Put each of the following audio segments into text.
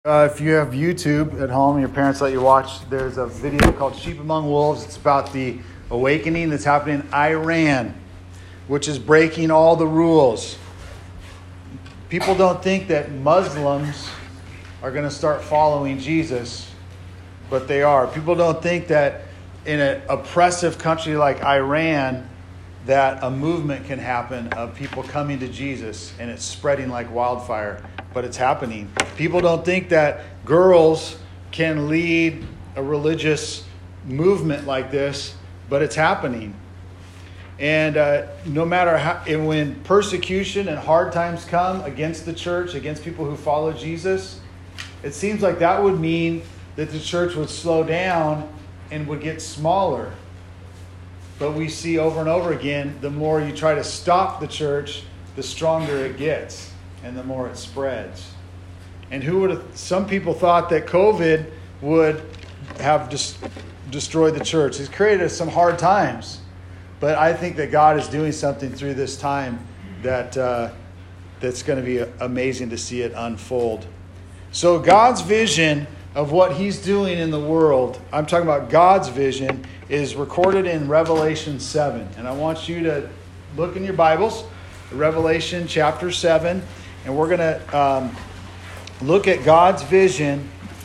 If you have YouTube at home, your parents let you watch, there's a video called Sheep Among Wolves. It's about the awakening that's happening in Iran, which is breaking all the rules. People don't think that Muslims are going to start following Jesus, but they are. People don't think that in an oppressive country like Iran, that a movement can happen of people coming to Jesus and it's spreading like wildfire. But it's happening. People don't think that girls can lead a religious movement like this, but it's happening. And no matter how, and when persecution and hard times come against the church, against people who follow Jesus, it seems like that would mean that the church would slow down and would get smaller. But we see over and over again, the more you try to stop the church, the stronger it gets. And the more it spreads. And who would have? Some people thought that COVID would have destroyed the church. It's created some hard times, but I think that God is doing something through this time that that's going to be amazing to see it unfold. So God's vision of what He's doing in the world, I'm talking about God's vision, is recorded in Revelation 7, and I want you to look in your Bibles, Revelation chapter 7. And we're going to look at God's vision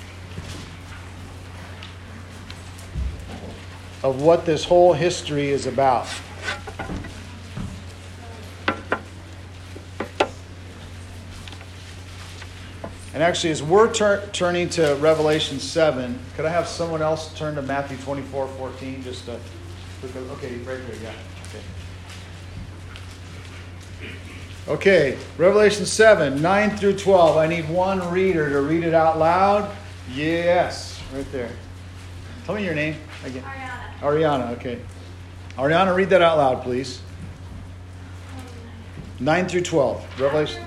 of what this whole history is about. And actually, as we're turning to Revelation 7, could I have someone else turn to Matthew 24:14? Just to, okay, right there, yeah. Okay, Revelation 7, 9 through 12. I need one reader to read it out loud. Yes, right there. Tell me your name again. Ariana, okay. Ariana, read that out loud, please. 9 through 12, Revelation.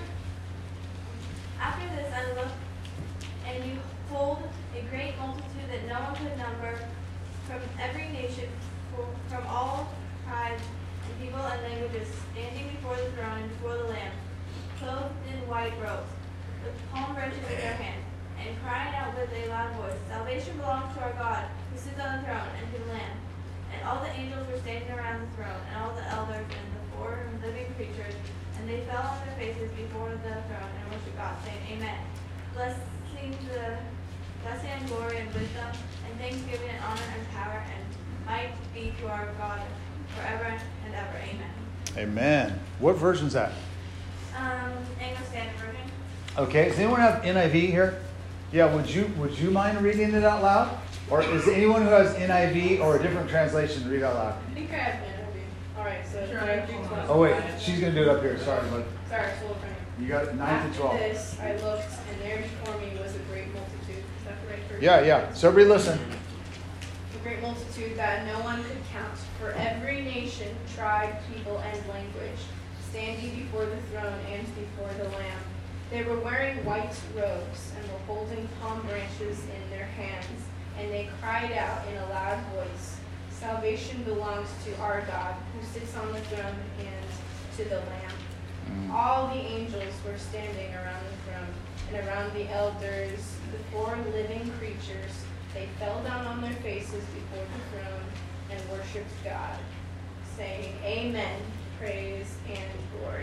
After this I looked, and behold, a great multitude that no one could number, from every nation, from all tribes, and people and languages, standing before the throne and before the Lamb, clothed in white robes, with palm branches in their hands, and crying out with a loud voice, Salvation belongs to our God, who sits on the throne, and to the Lamb. And all the angels were standing around the throne, and all the elders and the four living creatures, and they fell on their faces before the throne and worshiped God, saying, Amen. Blessing and glory and wisdom, and thanksgiving and honor and power and might be to our God forever and ever. Amen. Amen. What version is that? English Standard Version. Okay. Does anyone have NIV here? Yeah. Would you mind reading it out loud? Or is there anyone who has NIV or a different translation to read out loud? I think I have NIV. All right. So sure. Oh wait, she's gonna do it up here. Sorry, bud. Sorry, it's a little funny. You got it 9 to 12. After this, I looked, and there before me was a great multitude. Is that the right version? Yeah. So everybody listen. A great multitude that no one could count, for every nation, tribe, people, and language, standing before the throne and before the Lamb. They were wearing white robes and were holding palm branches in their hands, and they cried out in a loud voice, Salvation belongs to our God, who sits on the throne, and to the Lamb. All the angels were standing around the throne, and around the elders, the four living creatures. They fell down on their faces before the throne and worshipped God, saying, Amen, praise and glory.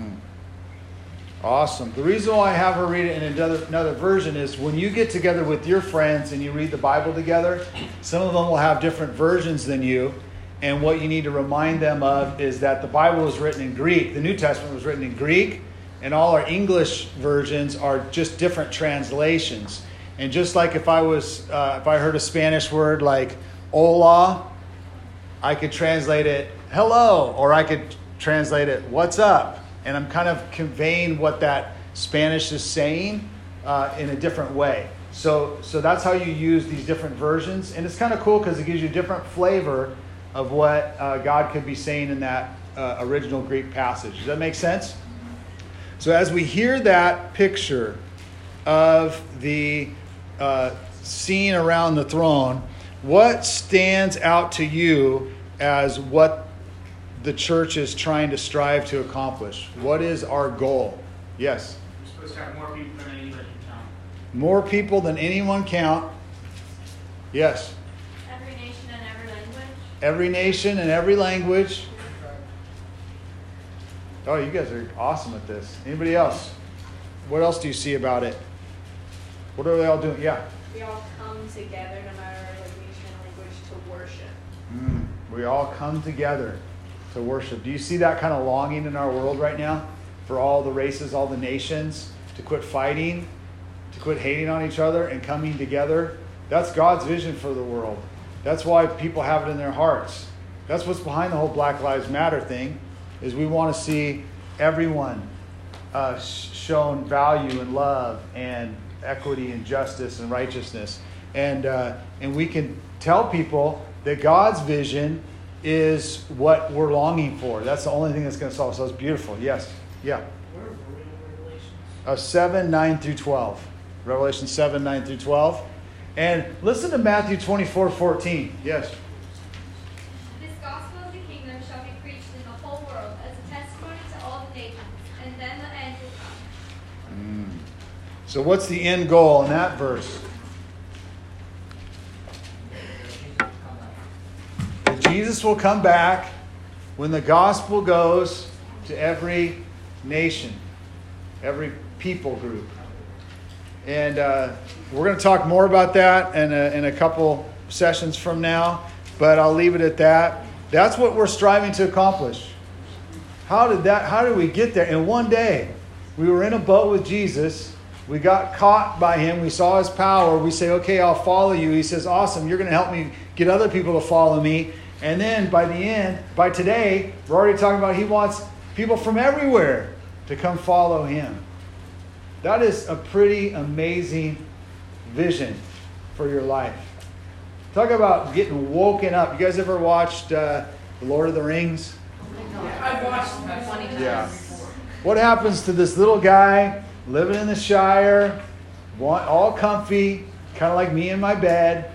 Awesome. The reason why I have her read it in another version is when you get together with your friends and you read the Bible together, some of them will have different versions than you. And what you need to remind them of is that the Bible was written in Greek. The New Testament was written in Greek, and all our English versions are just different translations. And just like if I heard a Spanish word like hola, I could translate it hello, or I could translate it what's up. And I'm kind of conveying what that Spanish is saying in a different way. So that's how you use these different versions. And it's kind of cool because it gives you a different flavor of what God could be saying in that original Greek passage. Does that make sense? So as we hear that picture of the scene around the throne, what stands out to you as what the church is trying to strive to accomplish? What is our goal? Yes? We're supposed to have more people than anybody in town. More people than anyone count. Yes. Every nation and every language. Every nation and every language. Oh, you guys are awesome at this. Anybody else? What else do you see about it? What are they all doing? Yeah. We all come together, no matter like nation and language, to worship. We all come together to worship. Do you see that kind of longing in our world right now? For all the races, all the nations to quit fighting, to quit hating on each other and coming together? That's God's vision for the world. That's why people have it in their hearts. That's what's behind the whole Black Lives Matter thing, is we want to see everyone shown value and love and equity and justice and righteousness. And we can tell people that God's vision is what we're longing for. That's the only thing that's going to solve. So it's beautiful. Yes. Yeah. Where are we in Revelations? 7, 9 through 12. Revelation 7, 9 through 12. And listen to Matthew 24, 14. Yes. This gospel of the kingdom shall be preached in the whole world as a testimony to all the nations, and then the end will come. So what's the end goal in that verse? That Jesus will come back when the gospel goes to every nation, every people group. And we're going to talk more about that in a couple sessions from now, but I'll leave it at that. That's what we're striving to accomplish. How did we get there? In one day, we were in a boat with Jesus. We got caught by him. We saw his power. We say, okay, I'll follow you. He says, awesome, you're going to help me get other people to follow me. And then by the end, by today, we're already talking about he wants people from everywhere to come follow him. That is a pretty amazing vision for your life. Talk about getting woken up. You guys ever watched The Lord of the Rings? I've watched that 20 times. Yeah. What happens to this little guy living in the Shire, all comfy, kind of like me in my bed,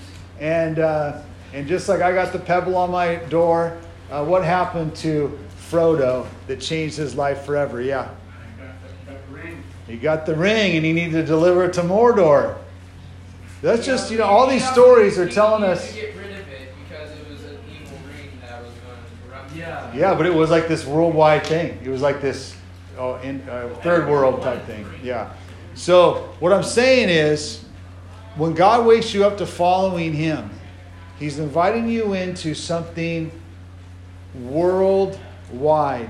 and just like I got the pebble on my door, what happened to Frodo that changed his life forever? Yeah. He got the ring and he needed to deliver it to Mordor. That's just, all these stories are telling us. He needed to get rid of it because it was an evil ring that was going to corrupt him. Yeah, but it was like this worldwide thing. It was like this third world type thing. Yeah. So what I'm saying is, when God wakes you up to following him, he's inviting you into something worldwide,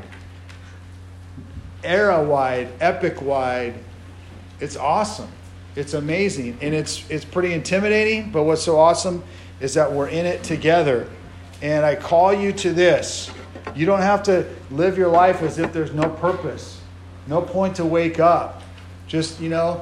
era-wide, epic-wide. It's awesome. It's amazing. And it's pretty intimidating, but what's so awesome is that we're in it together. And I call you to this. You don't have to live your life as if there's no purpose, no point to wake up. Just,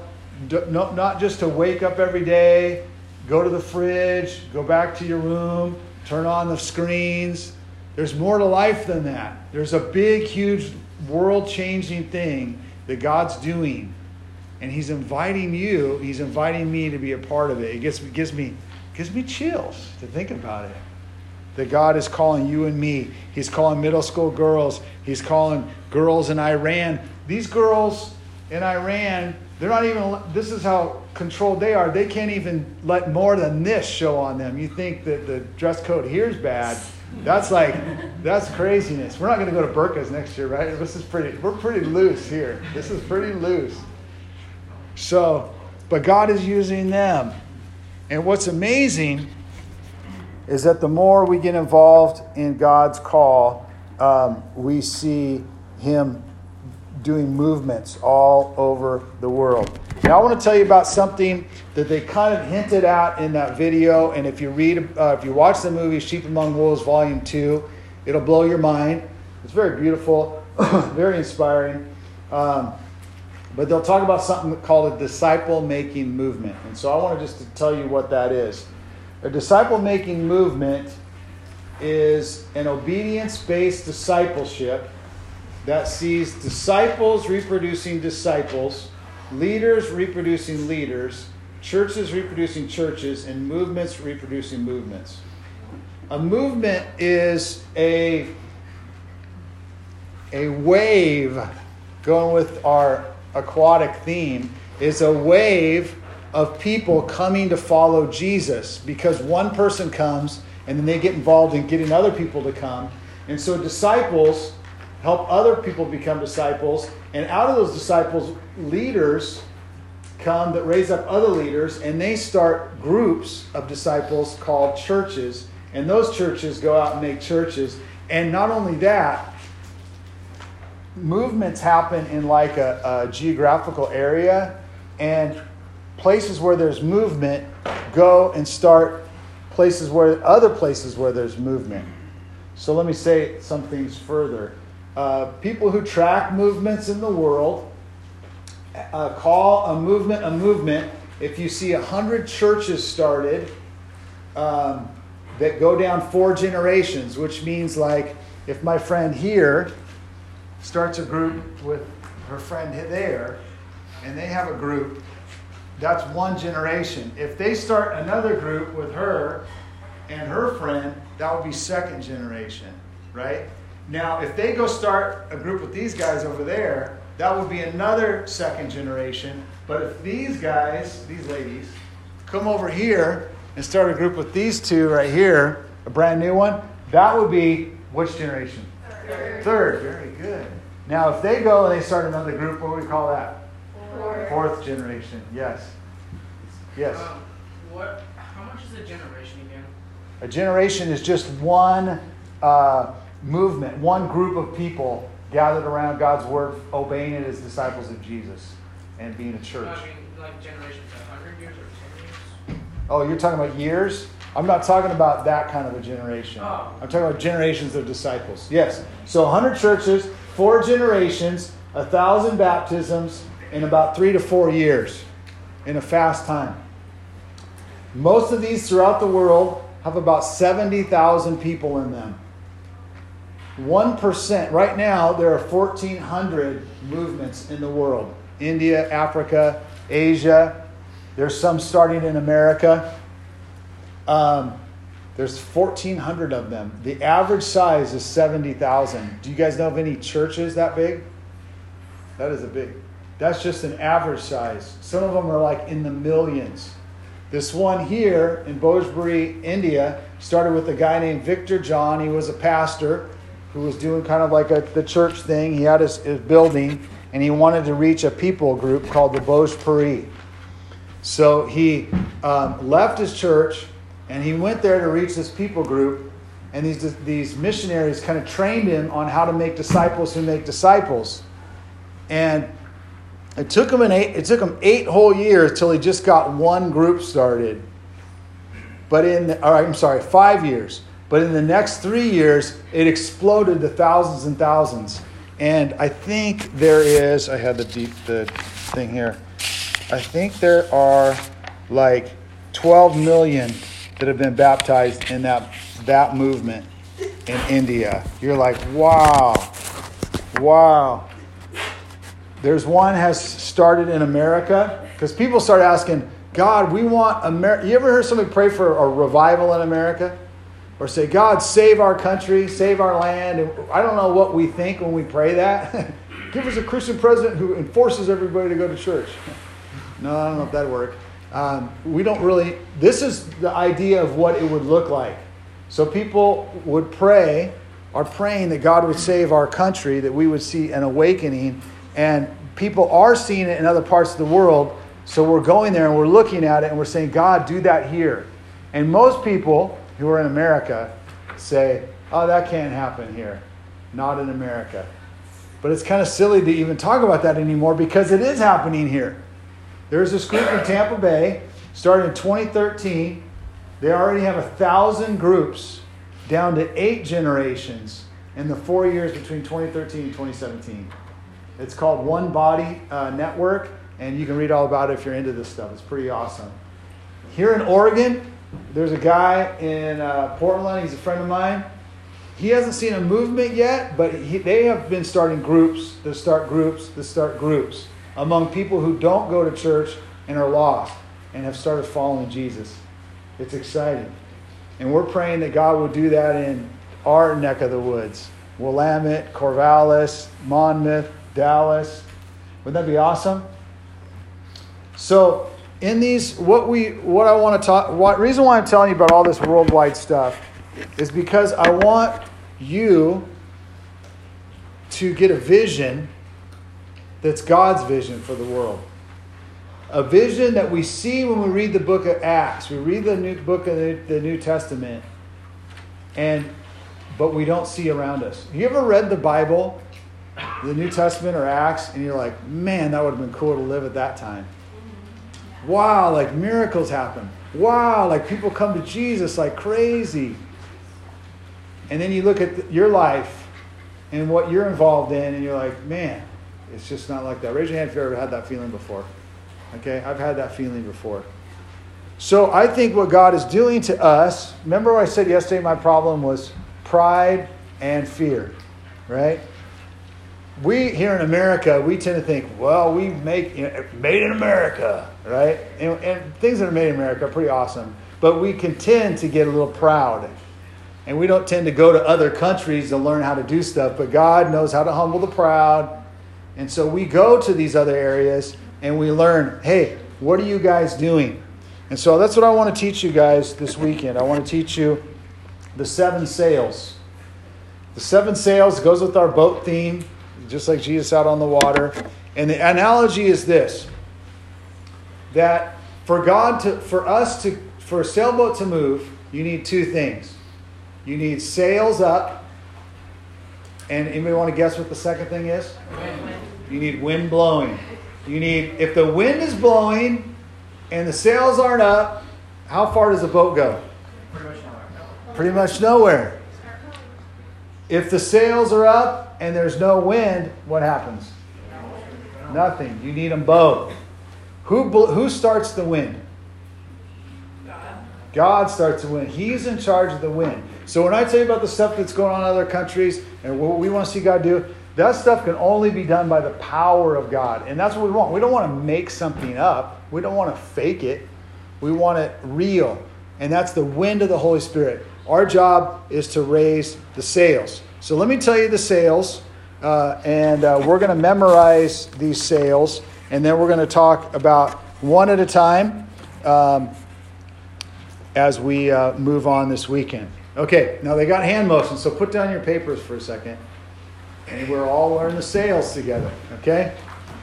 not just to wake up every day, go to the fridge, go back to your room, turn on the screens. There's more to life than that. There's a big, huge, world-changing thing that God's doing. And he's inviting me to be a part of it. It gives me chills to think about it. That God is calling you and me. He's calling middle school girls. He's calling girls in Iran. These girls in Iran, they're not even, this is how controlled they are. They can't even let more than this show on them. You think that the dress code here is bad. That's craziness. We're not going to go to burqas next year, right? We're pretty loose here. This is pretty loose. So, but God is using them. And what's amazing is that the more we get involved in God's call, we see him doing movements all over the world. Now I want to tell you about something that they kind of hinted at in that video. And if you watch the movie Sheep Among Wolves Volume 2, it'll blow your mind. It's very beautiful, very inspiring. But they'll talk about something called a disciple-making movement. And so I want to just tell you what that is. A disciple-making movement is an obedience-based discipleship that sees disciples reproducing disciples, leaders reproducing leaders, churches reproducing churches, and movements reproducing movements. A movement is a wave, going with our aquatic theme. is a wave of people coming to follow Jesus, because one person comes and then they get involved in getting other people to come. And so disciples help other people become disciples. And out of those disciples, leaders come that raise up other leaders, and they start groups of disciples called churches. And those churches go out and make churches. And not only that, movements happen in like a geographical area, and places where there's movement go and start other places where there's movement. So let me say some things further. People who track movements in the world call a movement if you see 100 churches started that go down 4 generations, which means like if my friend here starts a group with her friend there, and they have a group, that's 1 generation. If they start another group with her and her friend, that would be 2nd generation, right? Now, if they go start a group with these guys over there, that would be another 2nd generation. But if these guys, these ladies, come over here and start a group with these 2 right here, a brand new one, that would be which generation? 3rd. Very good. Now, if they go and they start another group, what do we call that? 4th generation. Yes. Yes. How much is a generation again? A generation is just one movement, one group of people gathered around God's word, obeying it as disciples of Jesus and being a church. I mean, like generations, 100 years or 10 years? Oh, you're talking about years? I'm not talking about that kind of a generation. Oh. I'm talking about generations of disciples. Yes. So 100 churches, 4 generations, 1,000 baptisms in about 3 to 4 years in a fast time. Most of these throughout the world have about 70,000 people in them. 1%. Right now, there are 1,400 movements in the world. India, Africa, Asia. There's some starting in America. There's 1,400 of them. The average size is 70,000. Do you guys know of any churches that big? That is a big. That's just an average size. Some of them are like in the millions. This one here in Bhojpuri, India, started with a guy named Victor John. He was a pastor who was doing kind of like the church thing. He had his building, and he wanted to reach a people group called the Bhojpuri. So he left his church, and he went there to reach this people group. And these missionaries kind of trained him on how to make disciples who make disciples. And it took him 8 whole years till he just got one group started. But 5 years. But in the next 3 years, it exploded to thousands and thousands. And I think there is, I had the thing here. I think there are like 12 million that have been baptized in that movement in India. You're like, wow. There's one has started in America, because people start asking, God, we want America. You ever heard somebody pray for a revival in America? Or say, God, save our country, save our land. And I don't know what we think when we pray that. Give us a Christian president who enforces everybody to go to church. No, I don't know if that'd work. We don't really. This is the idea of what it would look like. So people would are praying that God would save our country, that we would see an awakening. And people are seeing it in other parts of the world. So we're going there and we're looking at it and we're saying, God, do that here. And most people who are in America say, oh, that can't happen here. Not in America. But it's kind of silly to even talk about that anymore, because it is happening here. There's this group in Tampa Bay, started in 2013. They already have 1,000 groups, down to 8 generations in the 4 years between 2013 and 2017. It's called One Body Network, and you can read all about it if you're into this stuff. It's pretty awesome. Here in Oregon, there's a guy in Portland. He's a friend of mine. He hasn't seen a movement yet, but they have been starting groups that start groups among people who don't go to church and are lost and have started following Jesus. It's exciting. And we're praying that God will do that in our neck of the woods. Willamette, Corvallis, Monmouth, Dallas. Wouldn't that be awesome? So in these, what I want to talk, reason why I'm telling you about all this worldwide stuff is because I want you to get a vision that's God's vision for the world. A vision that we see when we read the book of Acts. We read the new book of the New Testament, but we don't see around us. You ever read the Bible, the New Testament or Acts, and you're like, man, that would have been cool to live at that time. Wow, like miracles happen. Wow, like people come to Jesus like crazy. And then you look at your life and what you're involved in, and you're like, man, it's just not like that. Raise your hand if you've ever had that feeling before. Okay, I've had that feeling before. So I think what God is doing to us, remember what I said yesterday, my problem was pride and fear, right? We here in America, we tend to think, well, we make made in America, right? And things that are made in America are pretty awesome. But we can tend to get a little proud. And we don't tend to go to other countries to learn how to do stuff. But God knows how to humble the proud. And so we go to these other areas and we learn, hey, what are you guys doing? And so that's what I want to teach you guys this weekend. I want to teach you the 7 sails. The 7 sails goes with our boat theme, just like Jesus out on the water. And the analogy is this, that for a sailboat to move, you need 2 things. You need sails up. And anybody want to guess what the second thing is? Wind. You need wind blowing. If the wind is blowing and the sails aren't up, how far does the boat go? Pretty much nowhere. If the sails are up and there's no wind, what happens? Nothing. You need them both. Who starts the wind? God starts the wind. He's in charge of the wind. So when I tell you about the stuff that's going on in other countries and what we want to see God do, that stuff can only be done by the power of God. And that's what we want. We don't want to make something up. We don't want to fake it. We want it real. And that's the wind of the Holy Spirit. Our job is to raise the sails. So let me tell you the sails. And we're going to memorize these sails. And then we're going to talk about one at a time as we move on this weekend. Okay, now they got hand motions, so put down your papers for a second. And we're all learning the sails together, okay?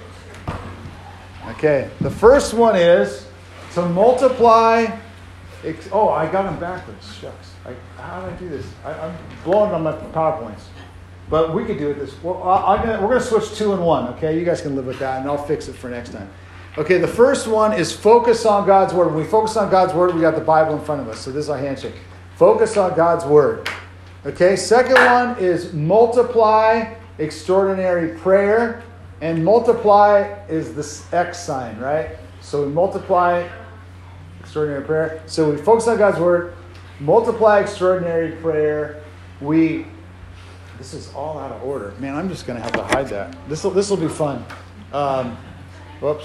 Okay, the first one is to multiply. I got them backwards. Shucks. How did I do this? I'm blowing on my PowerPoints. But we could do it this. Well, we're going to switch 2 and 1, okay? You guys can live with that, and I'll fix it for next time. Okay, the first one is focus on God's Word. When we focus on God's Word, we got the Bible in front of us. So this is our handshake. Focus on God's Word. Okay, second one is multiply extraordinary prayer. And multiply is this X sign, right? So we multiply extraordinary prayer. So we focus on God's Word, multiply extraordinary prayer. This is all out of order. Man, I'm just going to have to hide that. This will be fun. Whoops.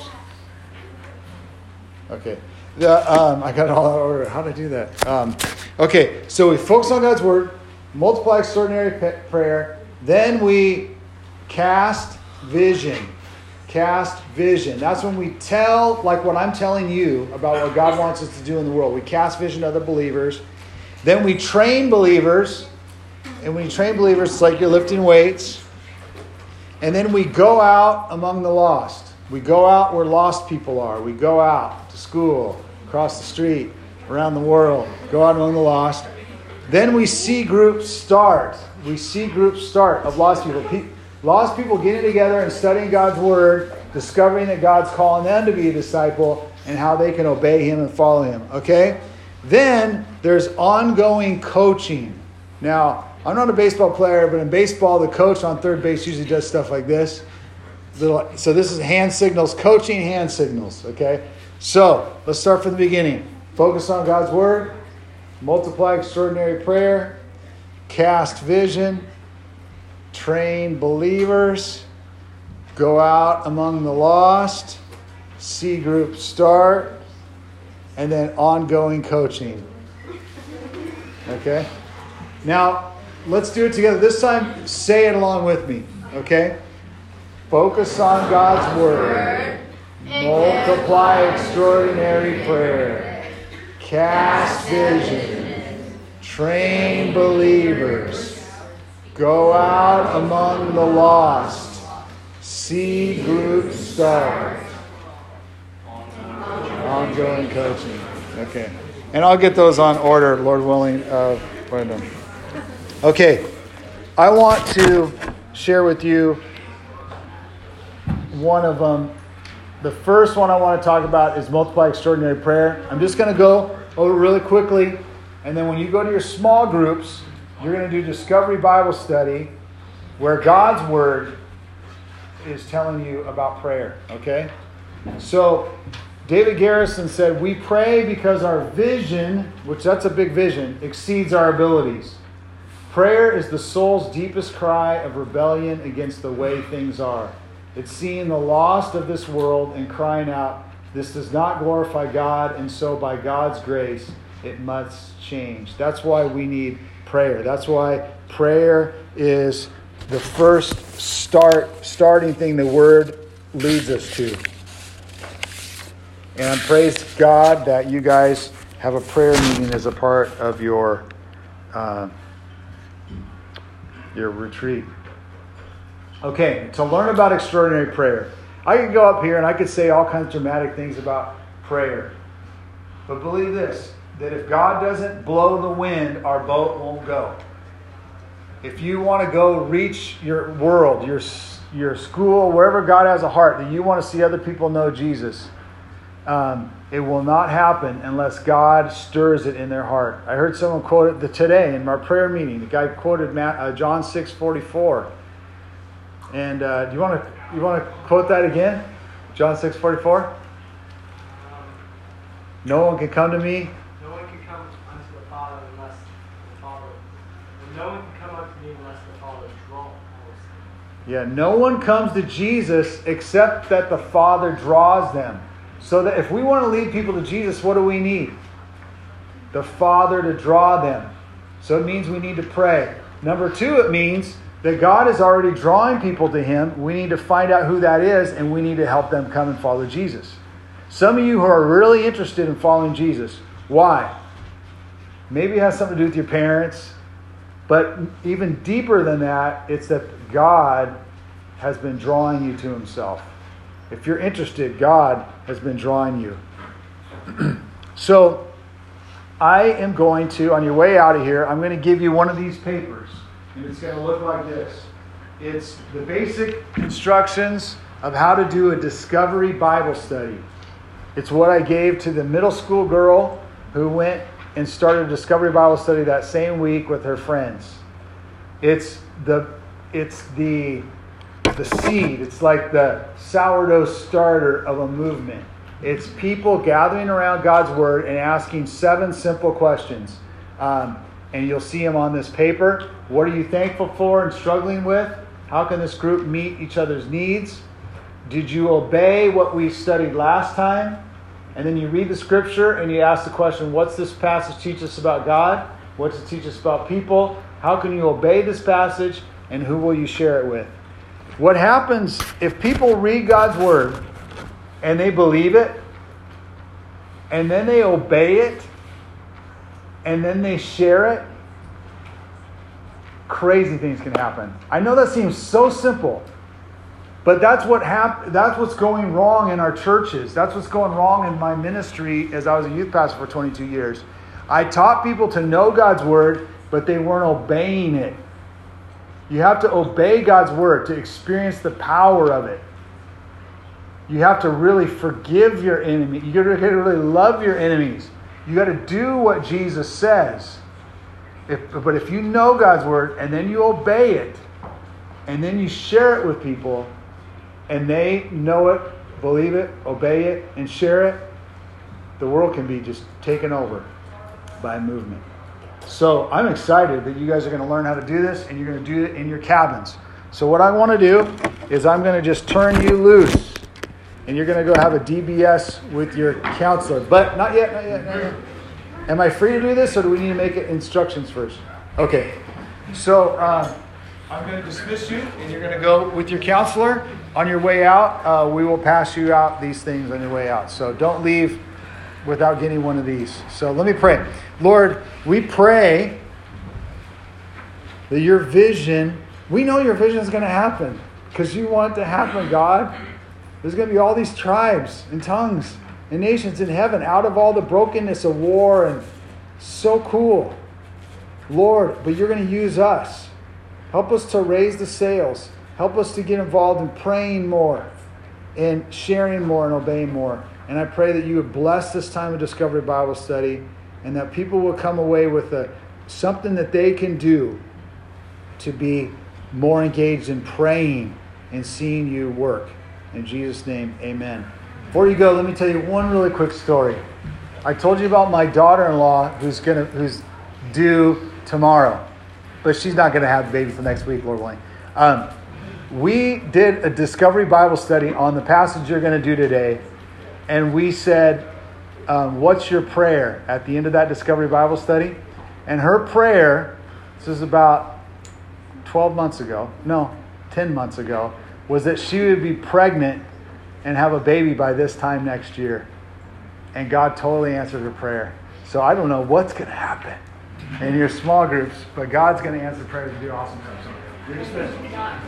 Okay. I got it all out of order. How did I do that? Okay, so we focus on God's Word, multiply extraordinary prayer, then we cast vision. Cast vision. That's when we tell, like what I'm telling you about what God wants us to do in the world. We cast vision to other believers. Then we train believers. And when you train believers, it's like you're lifting weights. And then we go out among the lost. We go out where lost people are. We go out to school, across the street, around the world. Go out among the lost. Then we see groups start. We see groups start of lost people. Lost people getting together and studying God's Word, discovering that God's calling them to be a disciple and how they can obey Him and follow Him. Okay? Then there's ongoing coaching. Now, I'm not a baseball player, but in baseball, the coach on third base usually does stuff like this. So this is hand signals, coaching hand signals, okay? So let's start from the beginning. Focus on God's Word, multiply extraordinary prayer, cast vision, train believers, go out among the lost, see groups start, and then ongoing coaching. Okay? Now, let's do it together. This time, say it along with me, okay? Focus on God's Word. Multiply extraordinary prayer. Cast vision. Train believers. Go out among the lost. See groups start. Ongoing coaching. Okay. And I'll get those on order, Lord willing. Okay. I want to share with you one of them. The first one I want to talk about is multiply extraordinary prayer. I'm just going to go over really quickly. And then when you go to your small groups, you're going to do Discovery Bible Study where God's Word is telling you about prayer. Okay? So David Garrison said, we pray because our vision, which that's a big vision, exceeds our abilities. Prayer is the soul's deepest cry of rebellion against the way things are. It's seeing the lost of this world and crying out, this does not glorify God, and so by God's grace, it must change. That's why we need prayer. That's why prayer is the first starting thing the Word leads us to. And I praise God that you guys have a prayer meeting as a part of your retreat. Okay, to learn about extraordinary prayer. I could go up here and I could say all kinds of dramatic things about prayer. But believe this, that if God doesn't blow the wind, our boat won't go. If you want to go reach your world, your school, wherever God has a heart, that you want to see other people know Jesus, it will not happen unless God stirs it in their heart. I heard someone quote it today in our prayer meeting. The guy quoted John 6:44. And do you want to quote that again? John 6:44. No one can come to me. No one can come unto the Father unless the Father. No one can come unto me unless the Father draws. Yeah, no one comes to Jesus except that the Father draws them. So that if we want to lead people to Jesus, what do we need? The Father to draw them. So it means we need to pray. Number two, it means that God is already drawing people to Him. We need to find out who that is, and we need to help them come and follow Jesus. Some of you who are really interested in following Jesus, why? Maybe it has something to do with your parents, but even deeper than that, it's that God has been drawing you to Himself. If you're interested, God has been drawing you. So, I am going to, on your way out of here, I'm going to give you one of these papers. And it's going to look like this. It's the basic instructions of how to do a Discovery Bible Study. It's what I gave to the middle school girl who went and started a Discovery Bible Study that same week with her friends. It's the seed. It's like the sourdough starter of a movement. It's people gathering around God's Word and asking 7 simple questions. And you'll see them on this paper. What are you thankful for and struggling with? How can this group meet each other's needs? Did you obey what we studied last time? And then you read the scripture and you ask the question, what's this passage teach us about God? What's it teach us about people? How can you obey this passage? And who will you share it with? What happens if people read God's Word and they believe it, and then they obey it, and then they share it? Crazy things can happen. I know that seems so simple, but that's what's going wrong in our churches. That's what's going wrong in my ministry as I was a youth pastor for 22 years. I taught people to know God's Word, but they weren't obeying it. You have to obey God's Word to experience the power of it. You have to really forgive your enemy. You got to really love your enemies. You got to do what Jesus says. But if you know God's Word and then you obey it, and then you share it with people, and they know it, believe it, obey it, and share it, the world can be just taken over by movement. So I'm excited that you guys are going to learn how to do this, and you're going to do it in your cabins. So what I want to do is I'm going to just turn you loose, and you're going to go have a DBS with your counselor. But not yet. Am I free to do this, or do we need to make it instructions first? Okay. So I'm going to dismiss you, and you're going to go with your counselor. On your way out, we will pass you out these things on your way out. So don't leave without getting one of these. So let me pray. Lord, we pray that your vision, we know your vision is going to happen because you want it to happen, God. There's going to be all these tribes and tongues and nations in heaven out of all the brokenness of war, and so cool. Lord, but you're going to use us. Help us to raise the sails. Help us to get involved in praying more and sharing more and obeying more. And I pray that you would bless this time of Discovery Bible Study, and that people will come away with something that they can do to be more engaged in praying and seeing you work. In Jesus' name, amen. Before you go, let me tell you one really quick story. I told you about my daughter-in-law who's due tomorrow, but she's not going to have the baby till next week, Lord willing. We did a Discovery Bible Study on the passage you're going to do today, and we said, what's your prayer at the end of that Discovery Bible Study? And her prayer, this is about 10 months ago, was that she would be pregnant and have a baby by this time next year. And God totally answered her prayer. So I don't know what's going to happen in your small groups, but God's going to answer prayers and do awesome stuff. So you're dismissed.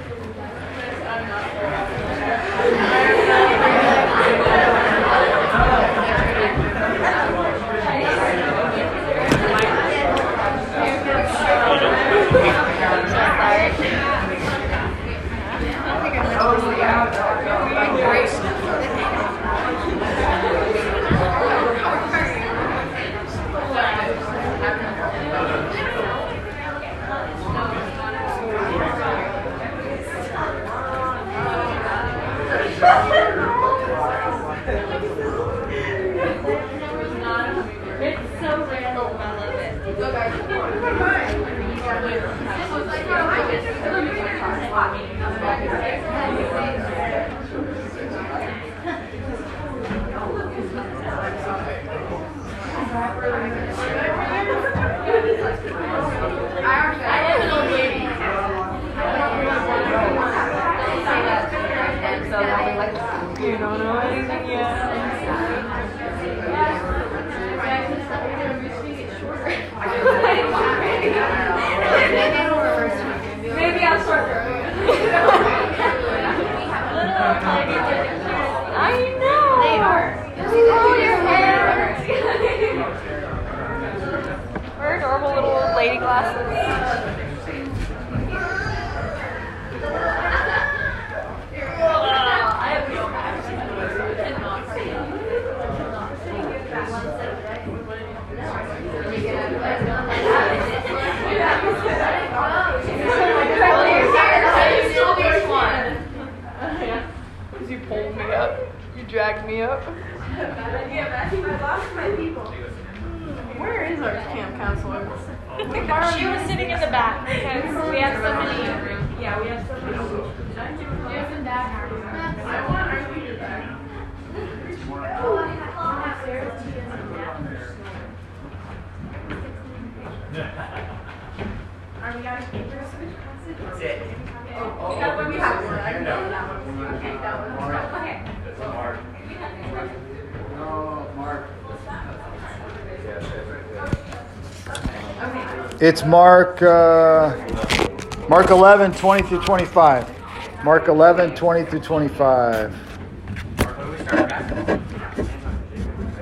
You don't know anything yet. Maybe I'll shorter. I know. They are. Oh, your hair. Wear adorable little old lady glasses. You pulled me up. You dragged me up. I lost my people. Where is our camp counselor? She was sitting in the back because we have so many. Yeah, we have so many. Isn't that I want our leader back. Are we out of paper? That's it. That one we have. Okay, that one. Okay. Mark. It's Mark 11, 20 through 25. Mark 11, 20 through 25.